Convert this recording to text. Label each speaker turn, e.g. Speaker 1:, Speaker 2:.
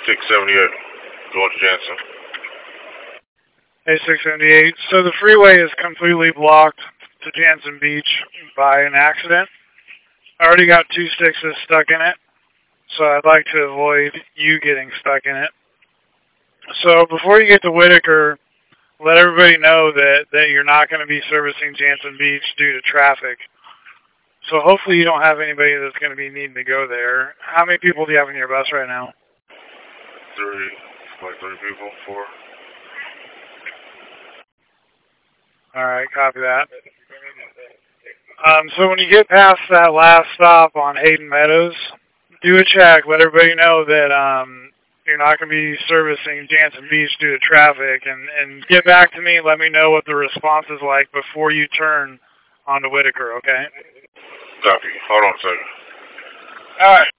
Speaker 1: 678, going to Jansen.
Speaker 2: A678. So the freeway is completely blocked to Jansen Beach by an accident. I already got 2 sixes stuck in it, so I'd like to avoid you getting stuck in it. So before you get to Whitaker, let everybody know that you're not going to be servicing Jansen Beach due to traffic. So hopefully you don't have anybody that's going to be needing to go there. How many people do you have in your bus right now?
Speaker 1: 3, like 3 people, 4.
Speaker 2: Alright, copy that. So when you get past that last stop on Hayden Meadows, do a check. Let everybody know that you're not going to be servicing Jansen Beach due to traffic. And get back to me and let me know what the response is like before you turn onto Whitaker, okay?
Speaker 1: Copy. Hold on a second.
Speaker 2: Alright.